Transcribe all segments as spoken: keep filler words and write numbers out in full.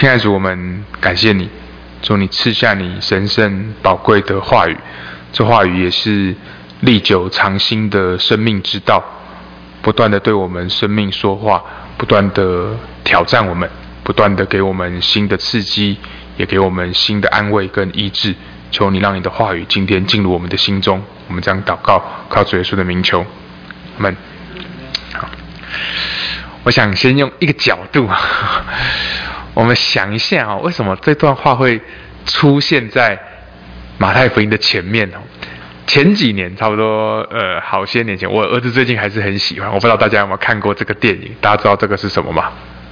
亲爱的主，我们感谢你，主你赐下你神圣宝贵的话语，这话语也是历久常新的生命之道，不断的对我们生命说话，不断的挑战我们，不断的给我们新的刺激，也给我们新的安慰跟医治。求你让你的话语今天进入我们的心中，我们这样祷告，靠主耶稣的名求，阿们。好，我想先用一个角度我们想一下哦，为什么这段话会出现在马太福音的前面哦？前几年，差不多呃好些年前，我儿子最近还是很喜欢。我不知道大家有没有看过这个电影？大家知道这个是什么吗？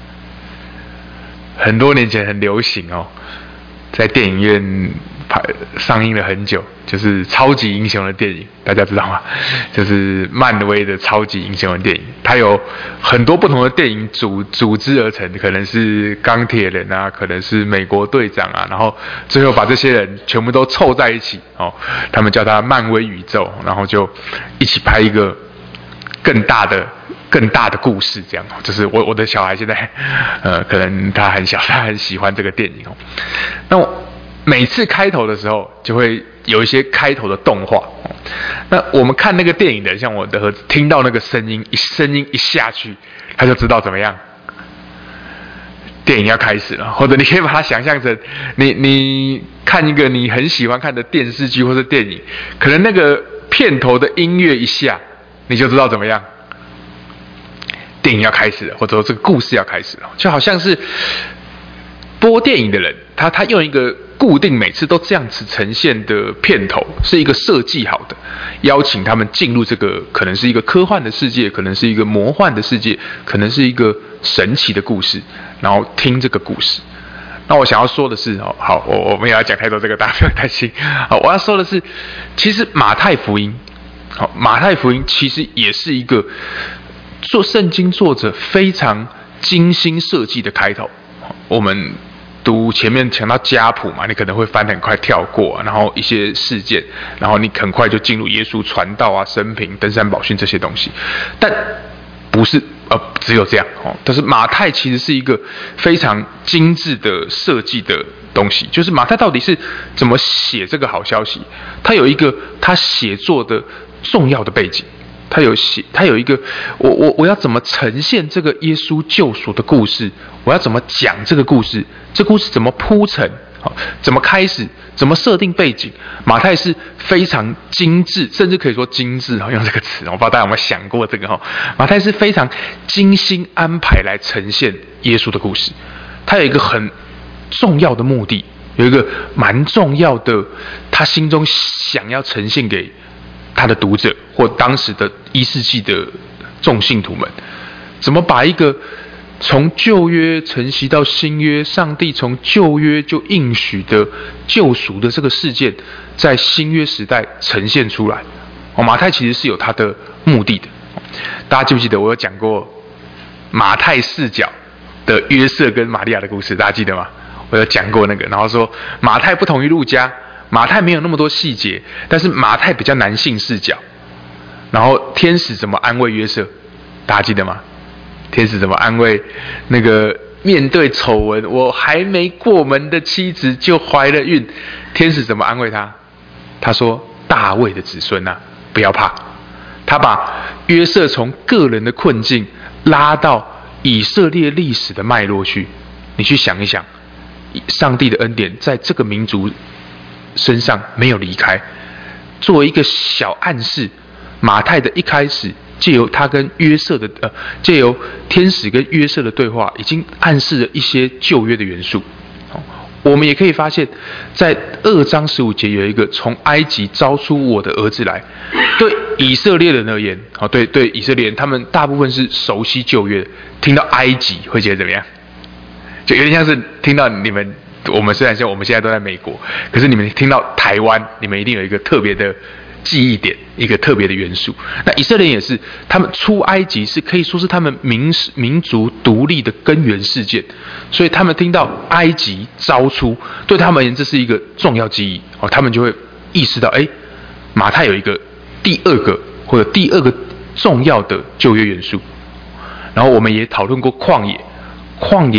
很多年前很流行哦，在电影院拍上映了很久，就是超级英雄的电影，大家知道吗？就是漫威的超级英雄的电影，它有很多不同的电影组组织而成，可能是钢铁人啊，可能是美国队长啊，然后最后把这些人全部都凑在一起哦，他们叫它漫威宇宙，然后就一起拍一个更大的。更大的故事，这样哦，就是我我的小孩现在，呃，可能他很小，他很喜欢这个电影哦。那我每次开头的时候，就会有一些开头的动画。哦、那我们看那个电影的，像我的儿子，听到那个声音，一声音一下去，他就知道怎么样，电影要开始了。或者你可以把它想象成，你你看一个你很喜欢看的电视剧或是电影，可能那个片头的音乐一下，你就知道怎么样。电影要开始了，或者说这个故事要开始了，就好像是播电影的人，他他用一个固定每次都这样子呈现的片头，是一个设计好的，邀请他们进入这个可能是一个科幻的世界，可能是一个魔幻的世界，可能是一个神奇的故事，然后听这个故事。那我想要说的是，哦，好，我我们也要讲太多这个，大家不要担心。好，我要说的是，其实马太福音，好，马太福音其实也是一个。做圣经作者非常精心设计的开头，我们读前面讲到家谱嘛，你可能会翻很快跳过，啊，然后一些事件，然后你很快就进入耶稣传道啊、生平、登山宝训这些东西，但不是呃只有这样哦。但是马太其实是一个非常精致的设计的东西，就是马太到底是怎么写这个好消息？他有一个他写作的重要的背景。他有写，他有一个，我我我要怎么呈现这个耶稣救赎的故事？我要怎么讲这个故事？这故事怎么铺陈？好，怎么开始？怎么设定背景？马太是非常精致，甚至可以说精致哈，用这个词，我不知道大家有没有想过这个哈？马太是非常精心安排来呈现耶稣的故事。他有一个很重要的目的，有一个蛮重要的，他心中想要呈现给。他的读者或当时的一世纪的众信徒们，怎么把一个从旧约承袭到新约，上帝从旧约就应许的救赎的这个事件，在新约时代呈现出来？哦，马太其实是有他的目的的。大家记不记得我有讲过马太视角的约瑟跟玛利亚的故事？大家记得吗？我有讲过那个，然后说马太不同于路加。马太没有那么多细节，但是马太比较男性视角。然后天使怎么安慰约瑟？大家记得吗？天使怎么安慰那个面对丑闻，我还没过门的妻子就怀了孕？天使怎么安慰他？他说：“大卫的子孙啊，不要怕。”他把约瑟从个人的困境拉到以色列历史的脉络去。你去想一想，上帝的恩典在这个民族。身上没有离开，作为一个小暗示，马太的一开始借由他跟约瑟的呃，借由天使跟约瑟的对话，已经暗示了一些旧约的元素。哦、我们也可以发现，在二章十五节有一个从埃及招出我的儿子来，对以色列人而言，哦，对对以色列人，他们大部分是熟悉旧约，听到埃及会觉得怎么样？就有点像是听到你们。我们虽然说我们现在都在美国，可是你们听到台湾，你们一定有一个特别的记忆点，一个特别的元素。那以色列人也是，他们出埃及是可以说是他们民民族独立的根源事件，所以他们听到埃及招出，对他们而言这是一个重要记忆哦，他们就会意识到，哎，马太有一个第二个或者第二个重要的旧约元素。然后我们也讨论过旷野，旷野。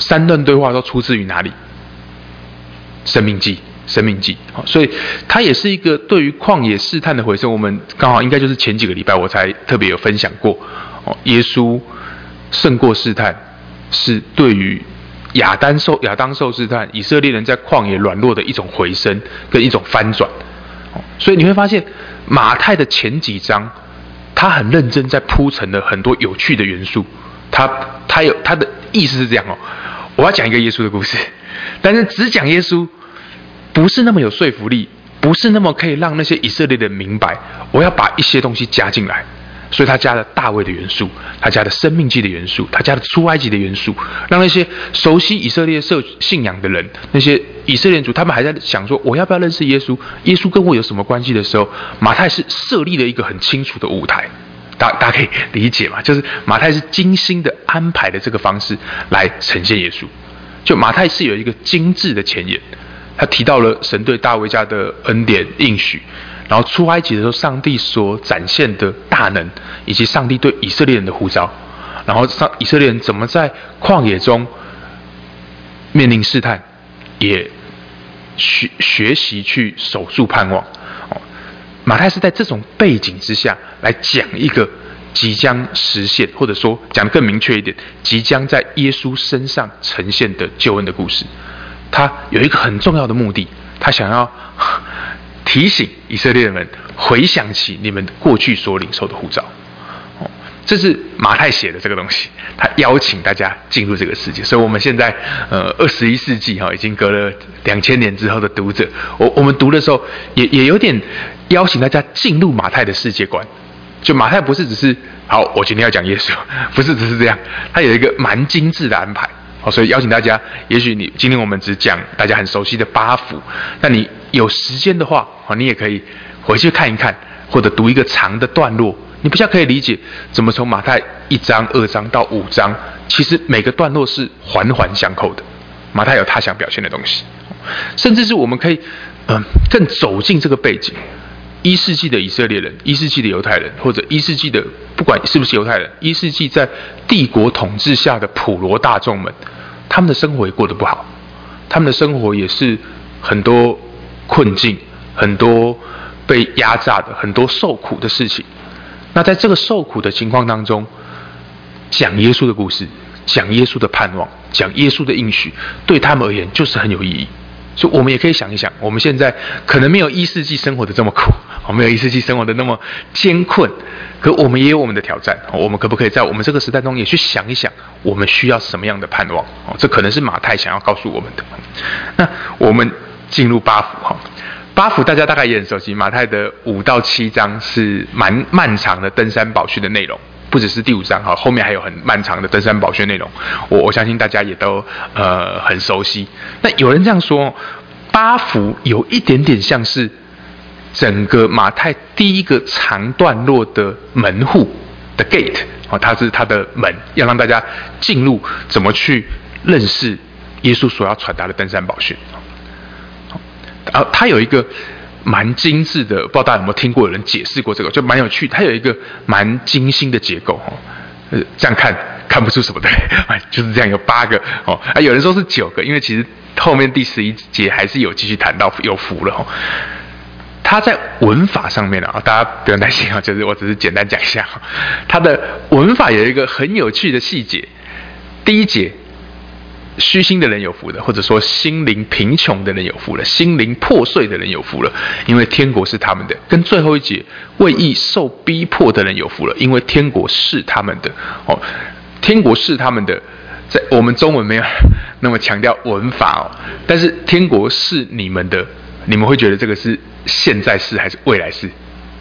三段对话都出自于哪里？生命记。生命记，所以它也是一个对于旷野试探的回声。我们刚好应该就是前几个礼拜我才特别有分享过，耶稣胜过试探，是对于亚当受亚当受试探，以色列人在旷野软弱的一种回声跟一种翻转。所以你会发现马太的前几章，他很认真在铺陈了很多有趣的元素。他他有他的意思是这样哦，我要讲一个耶稣的故事，但是只讲耶稣不是那么有说服力，不是那么可以让那些以色列人明白。我要把一些东西加进来，所以他加了大卫的元素，他加了生命记的元素，他加了出埃及的元素，让那些熟悉以色列社信仰的人，那些以色列族，他们还在想说我要不要认识耶稣，耶稣跟我有什么关系的时候，马太是设立了一个很清楚的舞台。大大家可以理解嘛？就是马太是精心的安排的这个方式来呈现耶稣。就马太是有一个精致的前言，他提到了神对大卫家的恩典应许，然后出埃及的时候上帝所展现的大能，以及上帝对以色列人的呼召，然后上以色列人怎么在旷野中面临试探，也学学习去守住盼望。马太是在这种背景之下来讲一个即将实现，或者说讲得更明确一点，即将在耶稣身上呈现的救恩的故事。他有一个很重要的目的，他想要提醒以色列人们回想起你们过去所领受的呼召。这是马太写的这个东西，他邀请大家进入这个世界。所以我们现在呃二十一世纪哈，已经隔了两千年之后的读者，我我们读的时候也也有点邀请大家进入马太的世界观。就马太不是只是好，我今天要讲耶稣，不是只是这样，他有一个蛮精致的安排。所以邀请大家，也许你今天我们只讲大家很熟悉的八福，那你有时间的话，你也可以回去看一看，或者读一个长的段落。你比较可以理解怎么从马太一章、二章到五章，其实每个段落是环环相扣的。马太有他想表现的东西，甚至是我们可以，嗯、呃，更走进这个背景。一世纪的以色列人，一世纪的犹太人，或者一世纪的不管是不是犹太人，一世纪在帝国统治下的普罗大众们，他们的生活也过得不好，他们的生活也是很多困境，很多被压榨的，很多受苦的事情。那在这个受苦的情况当中，讲耶稣的故事，讲耶稣的盼望，讲耶稣的应许，对他们而言就是很有意义。所以我们也可以想一想，我们现在可能没有一世纪生活的这么苦，我们没有一世纪生活的那么艰困，可我们也有我们的挑战。我们可不可以在我们这个时代中也去想一想，我们需要什么样的盼望？这可能是马太想要告诉我们的。那我们进入八福哈。八福大家大概也很熟悉，马太的五到七章是蛮漫长的登山宝训的内容，不只是第五章哈，后面还有很漫长的登山宝训内容，我我相信大家也都呃很熟悉。那有人这样说，八福有一点点像是整个马太第一个长段落的门户的 gate 哦，它是它的门，要让大家进入，怎么去认识耶稣所要传达的登山宝训。啊，它有一个蛮精致的，不知道大家有没有听过有人解释过这个，就蛮有趣。它有一个蛮精心的结构哦，呃，这样看看不出什么的，就是这样，有八个哦。啊，有人说是九个，因为其实后面第十一节还是有继续谈到有福了哦。它在文法上面啊，大家不用担心啊，就是我只是简单讲一下，它的文法有一个很有趣的细节。第一节，虚心的人有福了，或者说心灵贫穷的人有福了，心灵破碎的人有福了，因为天国是他们的。跟最后一节，为义受逼迫的人有福了，因为天国是他们的。哦，天国是他们的，在我们中文没有那么强调文法哦，但是天国是你们的，你们会觉得这个是现在式还是未来式？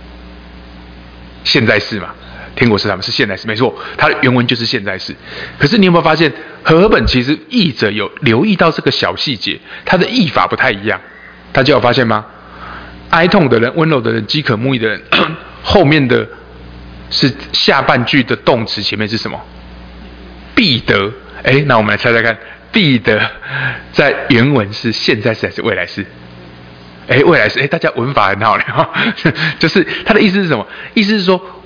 现在式嘛。天国是他们，是现在式，没错，它的原文就是现在式。可是你有没有发现，和合本其实译者有留意到这个小细节，它的译法不太一样。大家有发现吗？哀痛的人、温柔的人、饥渴慕义的人，后面的是下半句的动词，前面是什么？必得。哎，那我们来猜猜看，必得在原文是现在式还是未来式？哎，未来式。哎，大家文法很好嘞，就是他的意思是什么？意思是说，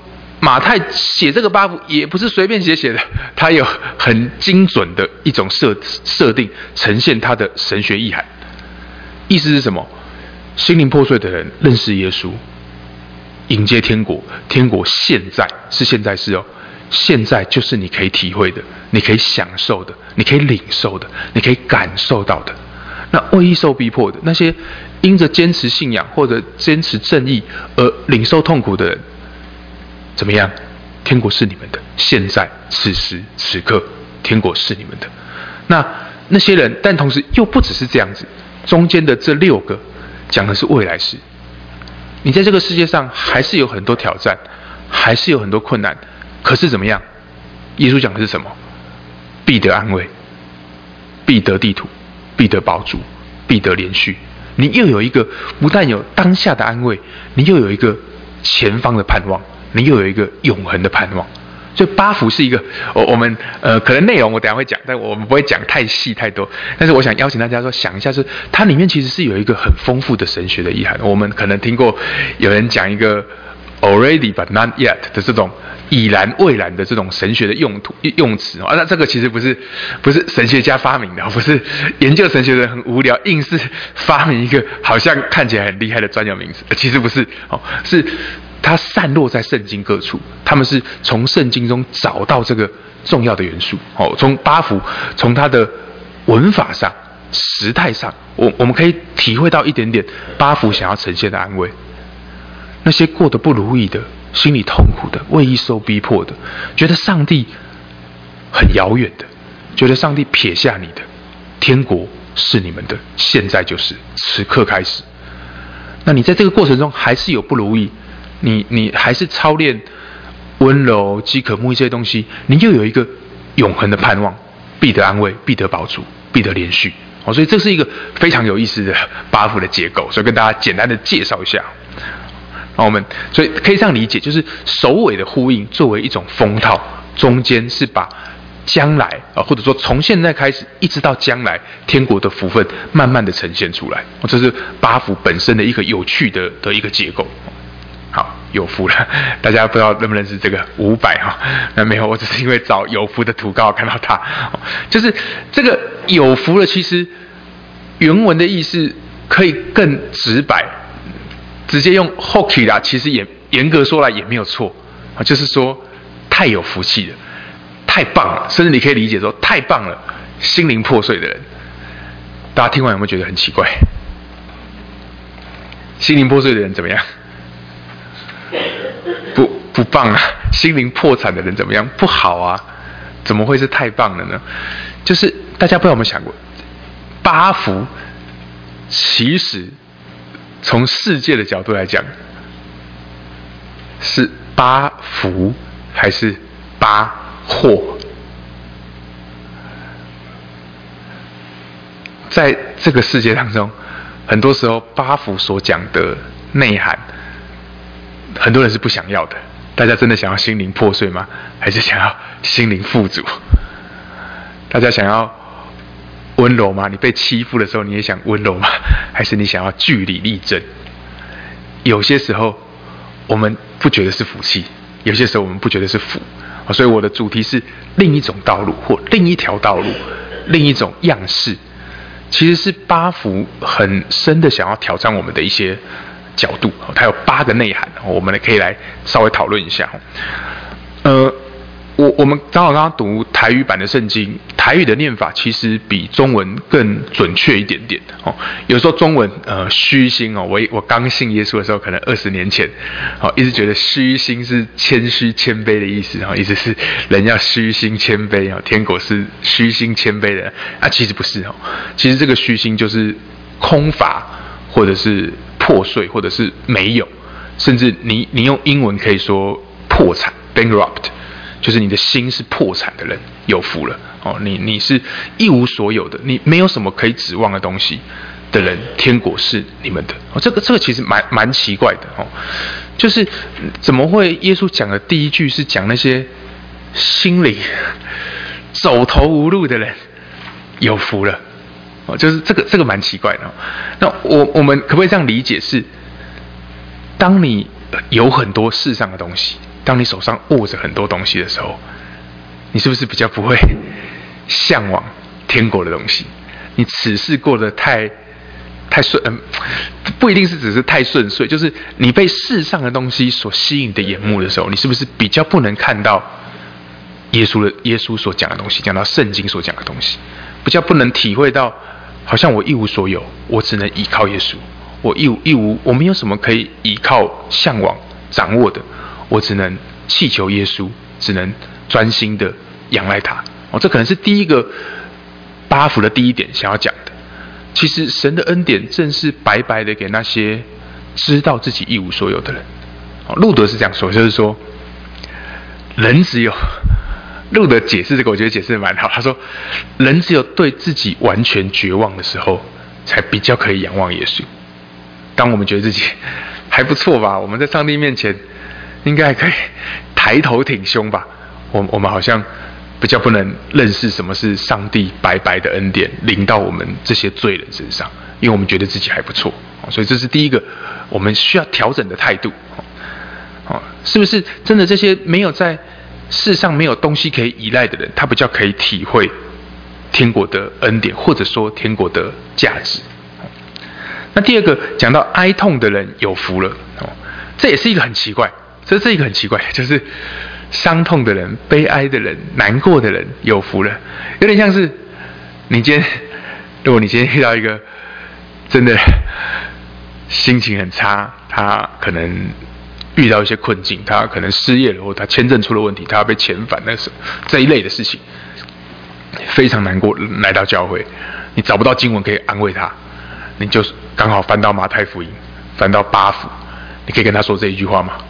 马太写这个八福也不是随便写写的，他有很精准的一种设设定，呈现他的神学意涵。意思是什么？心灵破碎的人认识耶稣，迎接天国。天国现在是现在式哦，现在就是你可以体会的，你可以享受的，你可以领受的，你可以感受到的。那为义受逼迫的那些因着坚持信仰或者坚持正义而领受痛苦的人，怎么样？天国是你们的，现在此时此刻，天国是你们的。那那些人，但同时又不只是这样子，中间的这六个讲的是未来式。你在这个世界上还是有很多挑战，还是有很多困难，可是怎么样？耶稣讲的是什么？必得安慰，必得地土，必得宝珠，必得连续。你又有一个不但有当下的安慰，你又有一个前方的盼望，你又有一个永恒的盼望。所以八福是一个，我我们呃可能内容我等一下会讲，但我们不会讲太细太多。但是我想邀请大家说，想一下是它里面其实是有一个很丰富的神学的意涵。我们可能听过有人讲一个 already but not yet 的这种已然未然的这种神学的用途用词啊，那这个其实不是不是神学家发明的，不是研究神学的人很无聊硬是发明一个好像看起来很厉害的专有名词，其实不是哦，是它散落在圣经各处，他们是从圣经中找到这个重要的元素哦，从八福从它的文法上、时态上，我我们可以体会到一点点八福想要呈现的安慰。那些过得不如意的、心里痛苦的、为义受逼迫的，觉得上帝很遥远的，觉得上帝撇下你的，天国是你们的，现在就是此刻开始。那你在这个过程中还是有不如意，你你还是操练温柔、饥渴慕义这些东西，你又有一个永恒的盼望，必得安慰，必得宝珠，必得连续。哦，所以这是一个非常有意思的八福的结构，所以跟大家简单的介绍一下。我们所以可以这样理解，就是首尾的呼应作为一种封套，中间是把将来啊，或者说从现在开始一直到将来天国的福分慢慢的呈现出来。这是八福本身的一个有趣的的一个结构。好，有福了，大家不知道认不认识这个五百哈？那没有，我只是因为找有福的图刚好看到它，就是这个有福了。其实原文的意思可以更直白。直接用 hockey 啦，其实也严格说来也没有错啊，就是说太有福气了，太棒了，甚至你可以理解说太棒了，心灵破碎的人，大家听完有没有觉得很奇怪？心灵破碎的人怎么样？不不棒啊！心灵破产的人怎么样？不好啊！怎么会是太棒了呢？就是大家不知道有没有想过，八福其实。从世界的角度来讲，是八福还是八祸？在这个世界当中，很多时候八福所讲的内涵，很多人是不想要的。大家真的想要心灵破碎吗？还是想要心灵富足？大家想要温柔吗？你被欺负的时候，你也想温柔吗？还是你想要据理力争？有些时候我们不觉得是福气，有些时候我们不觉得是福，所以我的主题是另一种道路，或另一条道路，另一种样式，其实是八福很深的想要挑战我们的一些角度。它有八个内涵，我们可以来稍微讨论一下。呃。我我们刚好刚刚读台语版的圣经，台语的念法其实比中文更准确一点点哦。有时候中文呃虚心哦，我我刚信耶稣的时候，可能二十年前，哦一直觉得虚心是谦虚谦卑的意思哦，意思是人要虚心谦卑哦，天国是虚心谦卑的啊，其实不是哦，其实这个虚心就是空乏，或者是破碎，或者是没有，甚至你你用英文可以说破产 bankrupt。就是你的心是破产的人，有福了哦！你你是一无所有的，你没有什么可以指望的东西的人，天国是你们的哦。这个这个其实蛮蛮奇怪的哦，就是怎么会耶稣讲的第一句是讲那些心里走投无路的人有福了哦？就是这个这个蛮奇怪的哦。那我我们可不可以这样理解是，当你有很多世上的东西？ 当你手上握着很多东西的时候，你是不是比较不会向往天国的东西？你此事过得太太顺，嗯，不一定是只是太顺遂，就是你被世上的东西所吸引的眼目的时候，你是不是比较不能看到耶稣的耶稣所讲的东西，讲到圣经所讲的东西，比较不能体会到，好像我一无所有，我只能依靠耶稣，我一无一无，我没有什么可以依靠、向往、掌握的，我只能祈求耶稣，只能专心的仰赖他。哦，这可能是第一个八福的第一点想要讲的。其实神的恩典正是白白的给那些知道自己一无所有的人。哦，路德是这样说，就是说，人只有路德解释这个，我觉得解释的蛮好。他说，人只有对自己完全绝望的时候，才比较可以仰望耶稣。当我们觉得自己还不错吧，我们在上帝面前应该还可以抬头挺胸吧，我我们好像比较不能认识什么是上帝白白的恩典临到我们这些罪人身上，因为我们觉得自己还不错，所以这是第一个我们需要调整的态度。是不是真的这些没有在世上没有东西可以依赖的人，他比较可以体会天国的恩典，或者说天国的价值？那第二个讲到哀痛的人有福了，这也是一个很奇怪，这是一个很奇怪，就是伤痛的人、悲哀的人、难过的人有福了，有点像是你今天，如果你今天遇到一个真的心情很差，他可能遇到一些困境，他可能失业了，或他签证出了问题，他要被遣返，那是这一类的事情，非常难过，来到教会，你找不到经文可以安慰他，你就刚好翻到马太福音，翻到八福，你可以跟他说这一句话吗？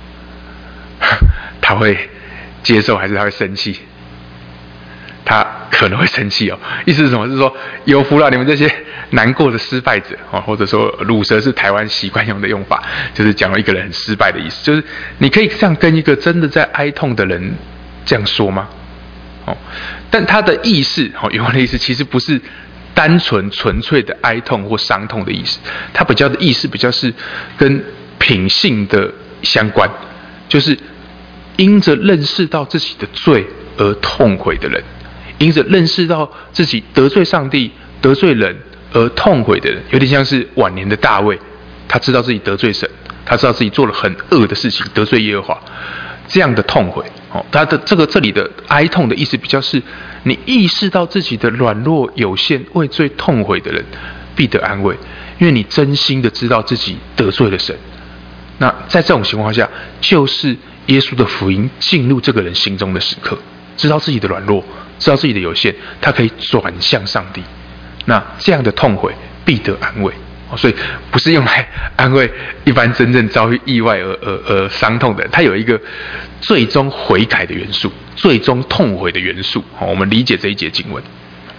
他会接受还是他会生气？他可能会生气哦。意思是什么？是说有福了你们这些难过的失败者哦，或者说乳蛇是台湾习惯用的用法，就是讲了一个人很失败的意思。就是你可以这样跟一个真的在哀痛的人这样说吗？哦，但他的意思哦，原文的意思其实不是单纯纯粹的哀痛或伤痛的意思，他比较的意思比较是跟品性的相关，就是因着认识到自己的罪而痛悔的人，因着认识到自己得罪上帝、得罪人而痛悔的人，有点像是晚年的大卫，他知道自己得罪神，他知道自己做了很恶的事情，得罪耶和华，这样的痛悔。哦，他的这个这里的哀痛的意思比较是，你意识到自己的软弱有限，为罪痛悔的人必得安慰，因为你真心的知道自己得罪了神。那在这种情况下，就是耶稣的福音进入这个人心中的时刻，知道自己的软弱，知道自己的有限，他可以转向上帝。那这样的痛悔必得安慰，所以不是用来安慰一般真正遭遇意外而而而伤痛的人，他有一个最终悔改的元素，最终痛悔的元素。我们理解这一节经文。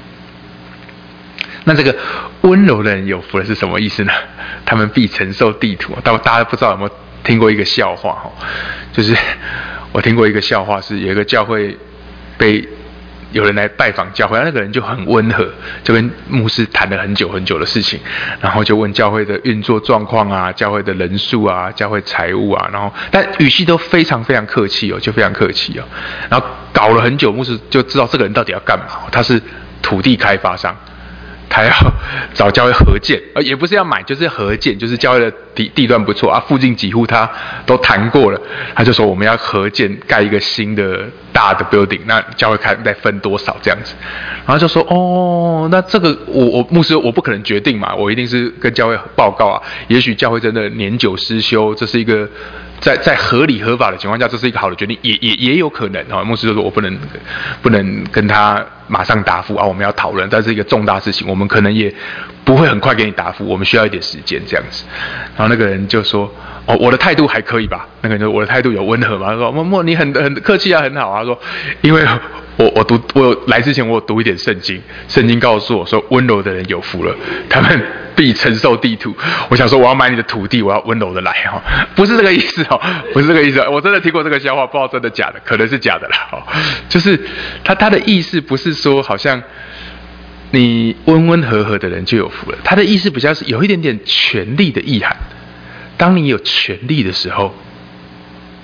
那这个温柔的人有福了是什么意思呢？他们必承受地土。大家不知道有没有听过一个笑话，就是我听过一个笑话，是有一个教会被有人来拜访教会，那个人就很温和，就跟牧师谈了很久很久的事情，然后就问教会的运作状况啊，教会的人数啊，教会财务啊，然后但语气都非常非常客气哦，就非常客气哦，然后搞了很久，牧师就知道这个人到底要干嘛，他是土地开发商。他要找教会合建，呃，也不是要买，就是合建，就是教会的地地段不错啊，附近几户他都谈过了，他就说我们要合建盖一个新的大的 building， 那教会看再分多少这样子，然后就说哦，那这个我我牧师我不可能决定嘛，我一定是跟教会报告啊，也许教会真的年久失修，这是一个。在在合理合法的情况下，这是一个好的决定，也也也有可能啊。牧师就说我不能不能跟他马上答复啊，我们要讨论，但是一个重大事情，我们可能也不会很快给你答复，我们需要一点时间这样子。然后那个人就说：“哦，我的态度还可以吧？”那个人说：“我的态度有温和吗？”他说：“默默，你很很客气啊，很好啊。”他说：“因为我我读我有来之前我有读一点圣经，圣经告诉我说温柔的人有福了，他们必承受地土。我想说我要买你的土地，我要温柔的来哈，不是这个意思哦，不是这个意思。我真的听过这个笑话，不知道真的假的，可能是假的啦。哦，就是他他的意思不是说好像你温温和和的人就有福了，他的意思比较是有一点点权力的意涵。当你有权力的时候，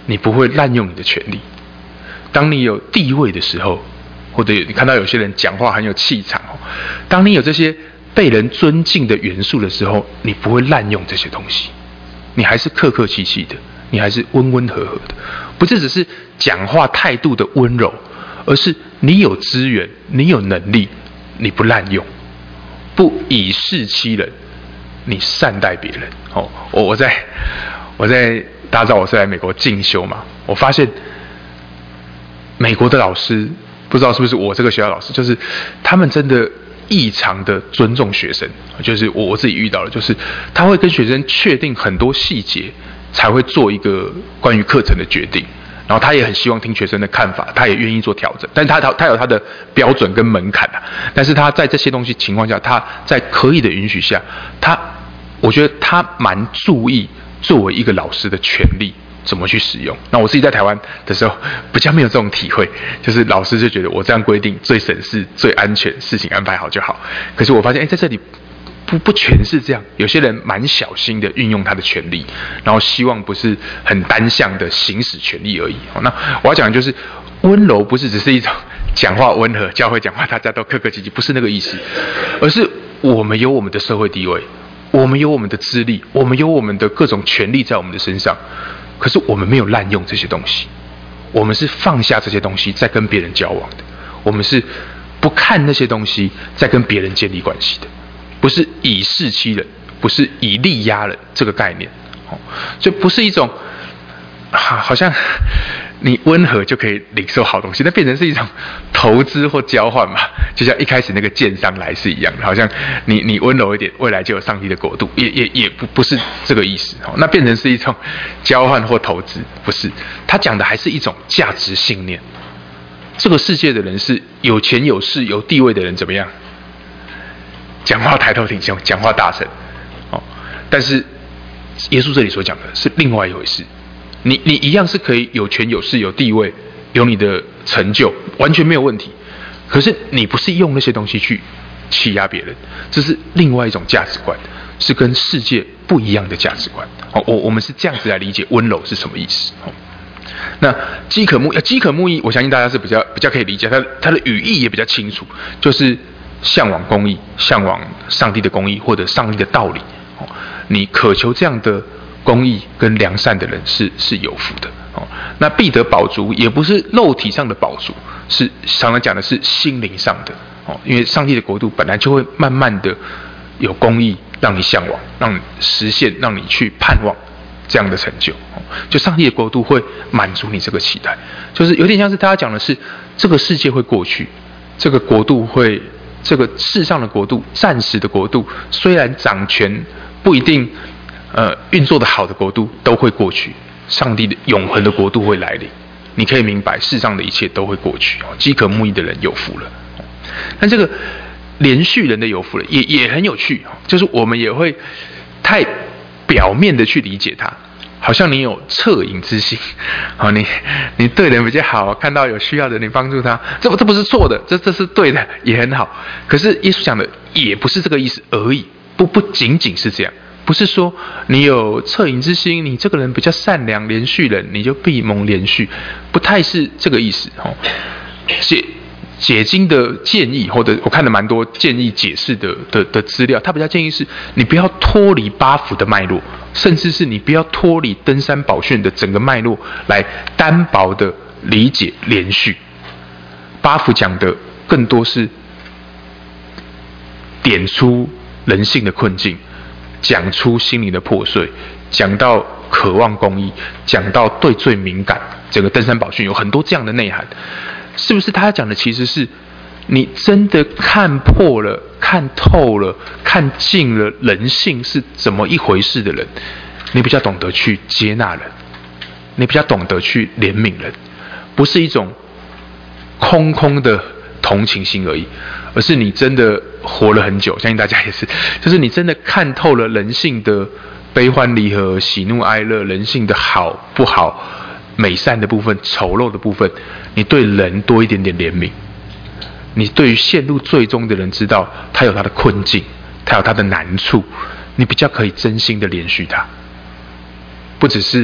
你不会滥用你的权利。当你有地位的时候，或者你看到有些人讲话很有气场哦，当你有这些被人尊敬的元素的时候，你不会滥用这些东西，你还是客客气气的，你还是温温和和的，不是只是讲话态度的温柔，而是你有资源，你有能力，你不滥用，不以势欺人，你善待别人。哦，我我在我在大家知道我是来美国进修嘛，我发现美国的老师，不知道是不是我这个学校老师，就是他们真的异常的尊重学生，就是我我自己遇到的，就是他会跟学生确定很多细节，才会做一个关于课程的决定。然后他也很希望听学生的看法，他也愿意做调整，但是他他他有他的标准跟门槛啊。但是他在这些东西情况下，他在可以的允许下，他我觉得他蛮注意作为一个老师的权利怎么去使用。那我自己在台湾的时候比较没有这种体会，就是老师就觉得我这样规定最省事、最安全，事情安排好就好。可是我发现，哎，在这里不不全是这样，有些人蛮小心的运用他的权利，然后希望不是很单向的行使权利而已。那我要讲的就是，温柔不是只是一种讲话温和，教会讲话大家都客客气气，不是那个意思，而是我们有我们的社会地位，我们有我们的资历，我们有我们的各种权利在我们的身上，可是我们没有滥用这些东西，我们是放下这些东西在跟别人交往的，我们是不看那些东西在跟别人建立关系的，不是以势欺人，不是以力压人这个概念，所以不是一种好像你温和就可以领受好东西，那变成是一种投资或交换嘛，就像一开始那个建商来是一样的，好像你你温柔一点，未来就有上帝的国度，也也也不不是这个意思，那变成是一种交换或投资，不是，他讲的还是一种价值信念。这个世界的人是有钱有势有地位的人怎么样？讲话抬头挺胸，讲话大声，哦，但是耶稣这里所讲的是另外一回事。你你一样是可以有权有势有地位，有你的成就，完全没有问题。可是你不是用那些东西去欺压别人，这是另外一种价值观，是跟世界不一样的价值观。哦，我我们是这样子来理解温柔是什么意思。哦，那饥渴慕饥渴慕义，我相信大家是比较比较可以理解，它它的语义也比较清楚，就是向往公义，向往上帝的公义或者上帝的道理。哦，你渴求这样的公义跟良善的人是是有福的。哦，那必得饱足，也不是肉体上的饱足，是常常讲的是心灵上的。哦，因为上帝的国度本来就会慢慢的有公义，让你向往，让你实现，让你去盼望这样的成就。哦，就上帝的国度会满足你这个期待，就是有点像是大家讲的是，这个世界会过去，这个国度会，这个世上的国度，暂时的国度，虽然掌权不一定。呃，运作的好的国度都会过去，上帝的永恒的国度会来临。你可以明白，世上的一切都会过去。饥渴慕义的人有福了。但这个连续人的有福了，也也很有趣，就是我们也会太表面的去理解它，好像你有恻隐之心，好，你你对人比较好，看到有需要的你帮助他，这不这不是错的，这这是对的，也很好。可是耶稣讲的也不是这个意思而已，不不仅仅是这样。不是说你有恻隐之心，你这个人比较善良，连续人你就必蒙连续，不太是这个意思。哦，解解经的建议，或者我看了蛮多建议解释的的的资料，他比较建议是你不要脱离八福的脉络，甚至是你不要脱离登山宝训的整个脉络来单薄的理解连续。八福讲的更多是点出人性的困境。讲出心灵的破碎，讲到渴望公义，讲到对罪敏感，整个登山宝训有很多这样的内涵，是不是？他讲的其实是你真的看破了、看透了、看尽了人性是怎么一回事的人，你比较懂得去接纳人，你比较懂得去怜悯人，不是一种空空的同情心而已，而是你真的活了很久，相信大家也是，就是你真的看透了人性的悲欢离合、喜怒哀乐，人性的好不好、美善的部分、丑陋的部分，你对人多一点点怜悯，你对于陷入罪中的人知道他有他的困境，他有他的难处，你比较可以真心的怜恤他，不只是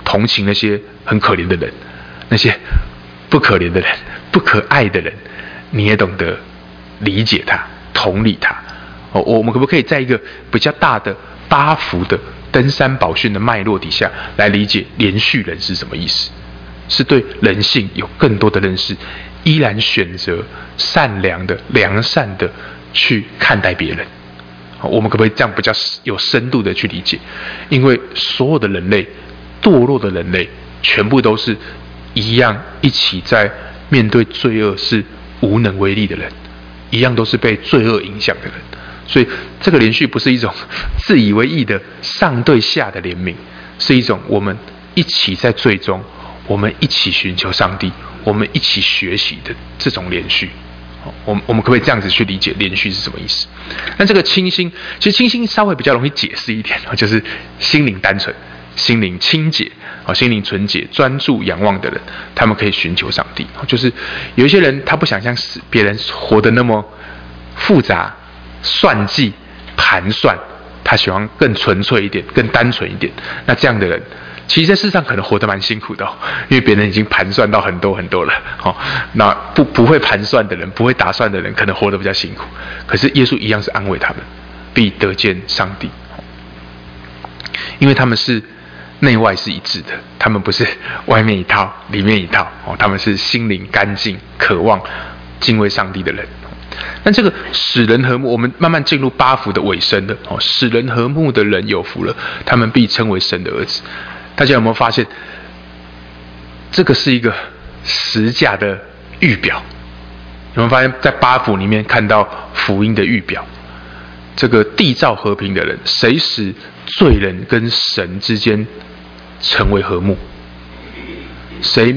同情那些很可怜的人，那些不可怜的人、不可爱的人，你也懂得理解他、同理他。哦，我们可不可以在一个比较大的八福的登山宝训的脉络底下来理解连续人是什么意思？是对人性有更多的认识，依然选择善良的、良善的去看待别人。我们可不可以这样比较有深度的去理解？因为所有的人类，堕落的人类，全部都是一样一起在面对罪恶是无能为力的人，一样都是被罪恶影响的人。所以这个连续不是一种自以为意的上对下的怜悯，是一种我们一起在罪中，我们一起寻求上帝，我们一起学习的这种连续。我们我们可不可以这样子去理解连续是什么意思？那这个清心，其实清心稍微比较容易解释一点，就是心灵单纯、心灵清洁、心灵纯洁、专注仰望的人，他们可以寻求上帝。就是有一些人他不想像别人活得那么复杂、算计、盘算，他喜欢更纯粹一点、更单纯一点。那这样的人，其实在世上可能活得蛮辛苦的、哦，因为别人已经盘算到很多很多了。哦，那不不会盘算的人，不会打算的人，可能活得比较辛苦。可是耶稣一样是安慰他们，必得见上帝，因为他们是内外是一致的，他们不是外面一套里面一套。哦，他们是心灵干净、渴望敬畏上帝的人。但这个使人和睦，我们慢慢进入八福的尾声了。哦，使人和睦的人有福了，他们必称为神的儿子。大家有没有发现，这个是一个十架的预表？有没有发现，在八福里面看到福音的预表？这个缔造和平的人，谁使罪人跟神之间成为和睦？谁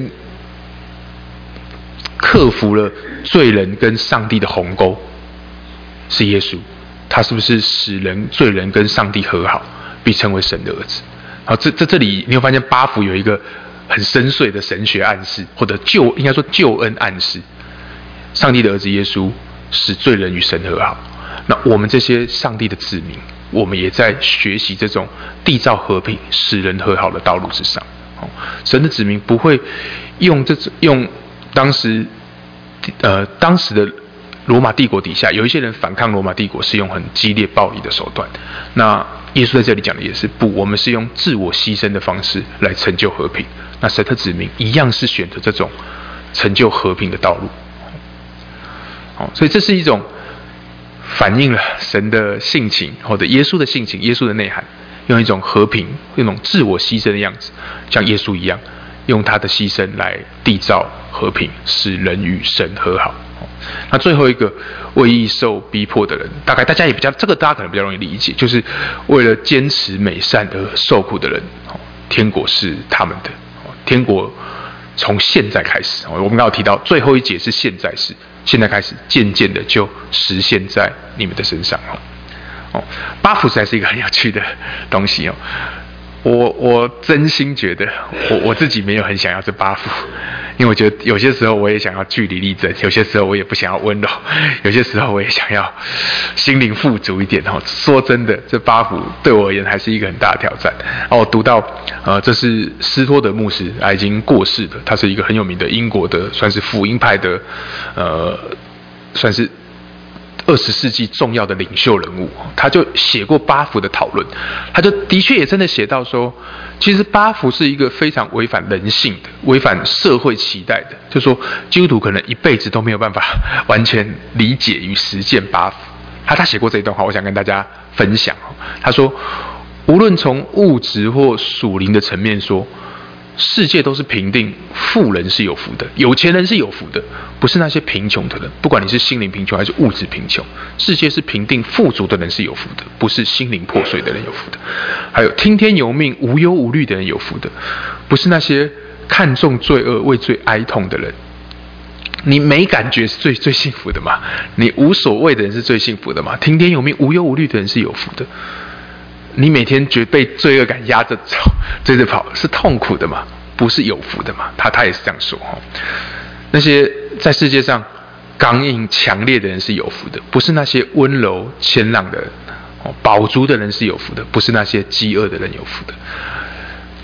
克服了罪人跟上帝的鸿沟？是耶稣。他是不是使人罪人跟上帝和好，必成为神的儿子？好，这这这里你会发现八福有一个很深邃的神学暗示，或者救应该说救恩暗示。上帝的儿子耶稣使罪人与神和好。那我们这些上帝的子民，我们也在学习这种缔造和平、使人和好的道路之上。神的子民不会用这种用当时呃当时的罗马帝国底下，有一些人反抗罗马帝国是用很激烈暴力的手段。那耶稣在这里讲的也是不，我们是用自我牺牲的方式来成就和平。那神的子民一样是选择这种成就和平的道路。好，所以这是一种反映了神的性情，或者耶稣的性情、耶稣的内涵，用一种和平、用一种自我牺牲的样子，像耶稣一样，用他的牺牲来缔造和平，使人与神和好。那最后一个为义受逼迫的人，大概大家也比较这个大家可能比较容易理解，就是为了坚持美善而受苦的人，天国是他们的。天国从现在开始，我们刚刚有提到最后一节是现在式，现在开始渐渐的就实现在你们的身上。哦，八福实在是一个很有趣的东西哦。我我真心觉得我我自己没有很想要这八福，因为我觉得有些时候我也想要据理力争，有些时候我也不想要温柔，有些时候我也想要心灵富足一点哦。说真的，这八福对我而言还是一个很大的挑战。哦，我读到呃，这是斯托德牧师啊，已经过世的，他是一个很有名的英国的，算是福音派的，呃，算是二十世纪重要的领袖人物，他就写过八福的讨论，他就的确也真的写到说，其实八福是一个非常违反人性的、违反社会期待的，就说基督徒可能一辈子都没有办法完全理解与实践八福。他他写过这一段话，我想跟大家分享。他说，无论从物质或属灵的层面说，世界都是评定富人是有福的，有钱人是有福的，不是那些贫穷的人。不管你是心灵贫穷还是物质贫穷，世界是评定富足的人是有福的，不是心灵破碎的人有福的。还有听天由命、无忧无虑的人有福的，不是那些看重罪恶、为罪哀痛的人。你没感觉是最最幸福的嘛？你无所谓的人是最幸福的嘛？听天由命、无忧无虑的人是有福的。你每天觉得被罪恶感压着走、追着跑，是痛苦的嘛？不是有福的嘛？他他也是这样说哈。那些在世界上刚硬强烈的人是有福的，不是那些温柔谦让的人。饱足的人是有福的，不是那些饥饿的人有福的。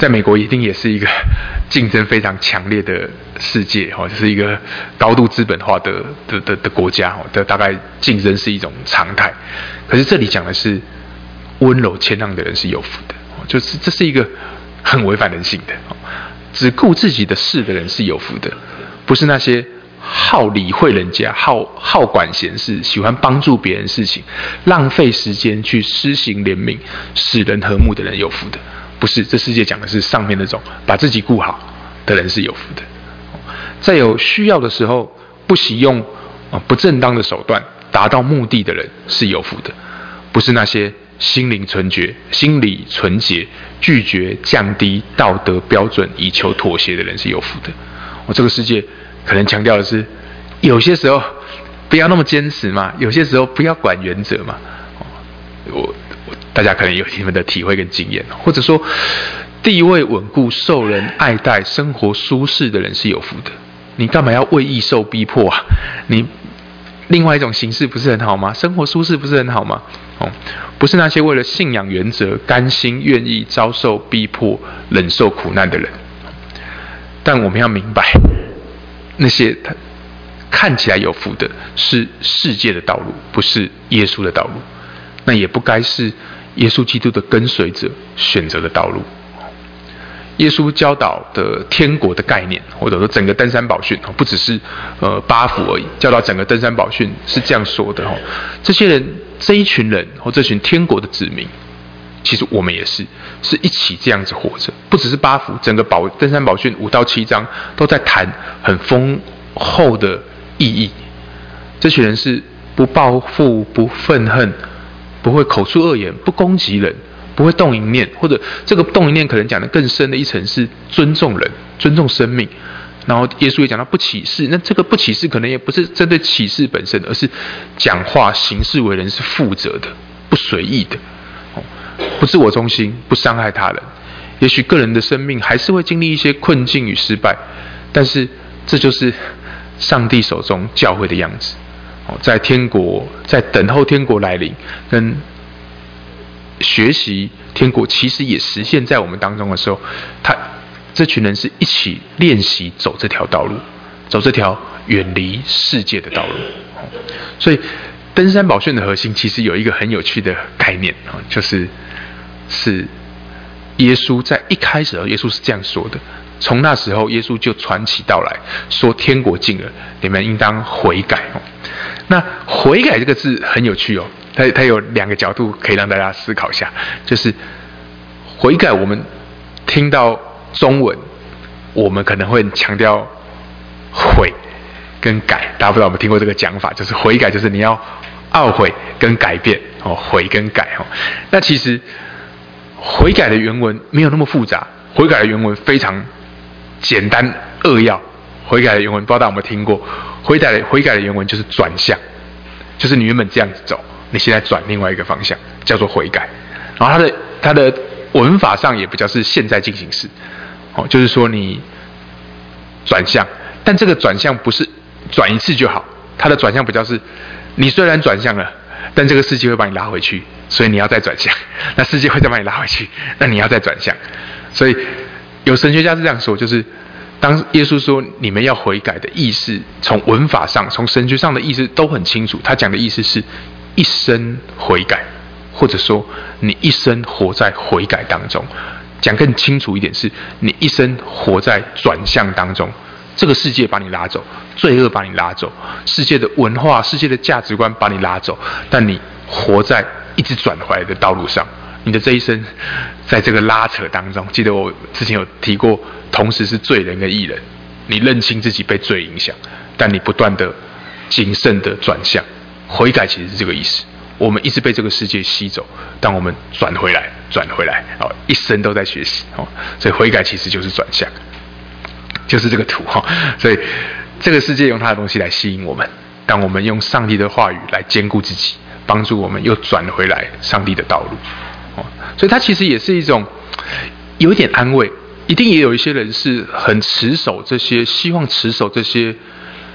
在美国一定也是一个竞争非常强烈的世界哈，就是一个高度资本化的的的的国家哈，的大概竞争是一种常态。可是这里讲的是温柔谦让的人是有福的，就是这是一个很违反人性的，只顾自己的事的人是有福的，不是那些好理会人家、好好管闲事、喜欢帮助别人事情、浪费时间去施行怜悯、使人和睦的人有福的。不是，这世界讲的是上面那种把自己顾好的人是有福的。在有需要的时候，不惜用不正当的手段达到目的的人是有福的，不是那些心灵纯洁、心理纯洁、拒绝降低道德标准以求妥协的人是有福的。哦，这个世界可能强调的是，有些时候不要那么坚持嘛，有些时候不要管原则嘛。哦，我。大家可能有你们的体会跟经验，或者说地位稳固、受人爱戴、生活舒适的人是有福的。你干嘛要为义受逼迫啊？你另外一种形式不是很好吗？生活舒适不是很好吗？哦，不是那些为了信仰原则甘心愿意遭受逼迫、忍受苦难的人。但我们要明白，那些他看起来有福的是世界的道路，不是耶稣的道路。那也不该是耶稣基督的跟随者选择的道路。耶稣教导的天国的概念，或者说整个登山宝训，不只是呃八福而已，教导整个登山宝训是这样说的：这些人，这一群人，或这群天国的子民，其实我们也是，是一起这样子活着。不只是八福，整个宝登山宝训五到七章都在谈很丰厚的意义。这群人是不报复、不愤恨。不会口出恶言，不攻击人，不会动淫念，或者这个动淫念可能讲的更深的一层是尊重人、尊重生命。然后耶稣也讲到不歧视，那这个不歧视可能也不是针对歧视本身，而是讲话行事为人是负责的、不随意的，不自我中心，不伤害他人。也许个人的生命还是会经历一些困境与失败，但是这就是上帝手中教会的样子。在天国，在等候天国来临，跟学习天国，其实也实现在我们当中的时候，他这群人是一起练习走这条道路，走这条远离世界的道路。所以，登山宝训的核心其实有一个很有趣的概念，就是是耶稣在一开始，耶稣是这样说的。从那时候，耶稣就传起道来说：“天国近了，你们应当悔改。”那悔改这个字很有趣哦，它它有两个角度可以让大家思考一下。就是悔改，我们听到中文，我们可能会强调悔跟改。大家不知道有没有听过这个讲法？就是悔改，就是你要懊悔跟改变哦，悔跟改哦。那其实悔改的原文没有那么复杂，悔改的原文非常简单扼要。悔改的原文不知道大家有没有听过？悔改的悔改的原文就是转向，就是你原本这样子走，你现在转另外一个方向，叫做悔改。然后它的它的文法上也比较是现在进行式，哦，就是说你转向，但这个转向不是转一次就好，它的转向比较是，你虽然转向了，但这个世界会把你拉回去，所以你要再转向，那世界会再把你拉回去，那你要再转向。所以有神学家是这样说，就是当耶稣说你们要悔改的意思，从文法上、从神学上的意思都很清楚。他讲的意思是一生悔改，或者说你一生活在悔改当中。讲更清楚一点是，你一生活在转向当中。这个世界把你拉走，罪恶把你拉走，世界的文化、世界的价值观把你拉走，但你活在一直转回来的道路上。你的这一生在这个拉扯当中，记得我之前有提过，同时是罪人跟义人，你认清自己被罪影响，但你不断的谨慎的转向，悔改其实是这个意思。我们一直被这个世界吸走，但我们转回来，转回来，哦，一生都在学习，哦，所以悔改其实就是转向，就是这个图，哦，所以这个世界用它的东西来吸引我们，但我们用上帝的话语来兼顾自己，帮助我们又转回来上帝的道路。所以它其实也是一种有一点安慰。一定也有一些人是很持守这些，希望持守这些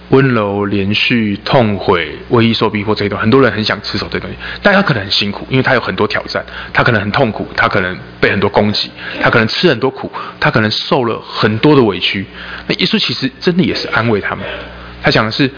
温柔、连续、痛悔、为义受逼迫这一段，很多人很想持守这些东西，但他可能很辛苦，因为他有很多挑战，他可能很痛苦，他可能被很多攻击，他可能吃很多苦，他可能受了很多的委屈。那耶稣其实真的也是安慰他们，他讲的是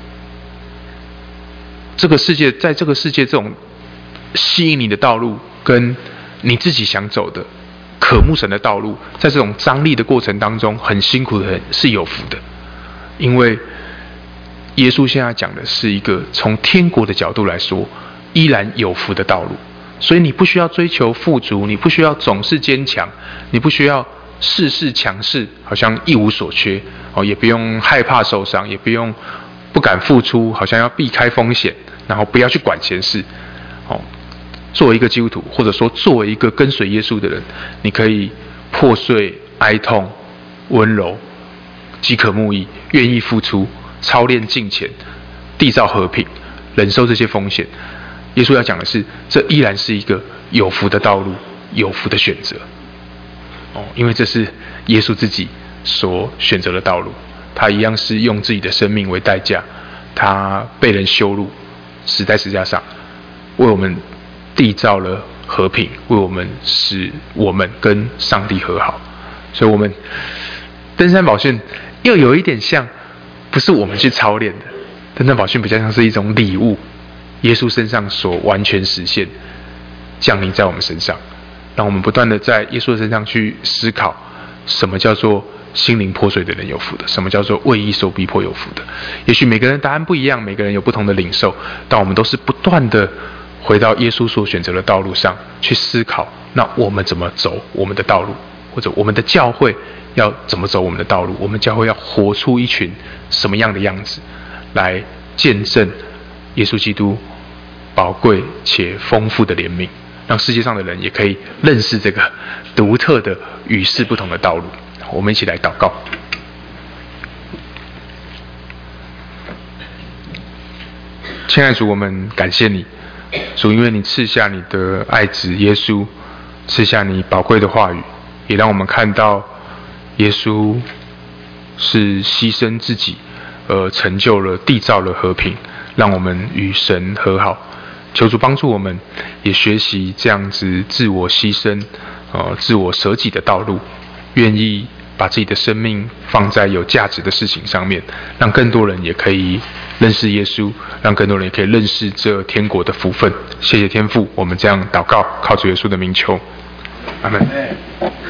这个世界，在这个世界这种吸引你的道路，跟你自己想走的渴慕神的道路，在这种张力的过程当中，很辛苦的人是有福的，因为耶稣现在讲的是一个从天国的角度来说依然有福的道路，所以你不需要追求富足，你不需要总是坚强，你不需要事事强势，好像一无所缺哦，也不用害怕受伤，也不用不敢付出，好像要避开风险，然后不要去管闲事哦。作为一个基督徒，或者说作为一个跟随耶稣的人，你可以破碎、哀痛、温柔、饥渴慕义，愿意付出，操练敬虔，缔造和平，忍受这些风险。耶稣要讲的是，这依然是一个有福的道路，有福的选择哦，因为这是耶稣自己所选择的道路，他一样是用自己的生命为代价，他被人羞辱，死在十字架上，为我们缔造了和平，为我们使我们跟上帝和好。所以我们登山宝训又有一点像，不是我们去操练的，登山宝训比较像是一种礼物，耶稣身上所完全实现，降临在我们身上，让我们不断的在耶稣的身上去思考，什么叫做心灵破碎的人有福的，什么叫做为义受逼迫有福的。也许每个人答案不一样，每个人有不同的领受，但我们都是不断的回到耶稣所选择的道路上去思考，那我们怎么走我们的道路，或者我们的教会要怎么走我们的道路，我们教会要活出一群什么样的样子，来见证耶稣基督宝贵且丰富的怜悯，让世界上的人也可以认识这个独特的与世不同的道路。我们一起来祷告。亲爱的主，我们感谢你，主，因为你赐下你的爱子耶稣，赐下你宝贵的话语，也让我们看到耶稣是牺牲自己，而成就了缔造了和平，让我们与神和好。求主帮助我们，也学习这样子自我牺牲、呃自我舍己的道路，愿意把自己的生命放在有价值的事情上面，让更多人也可以认识耶稣，让更多人也可以认识这天国的福分。谢谢天父，我们这样祷告，靠主耶稣的名求，阿们。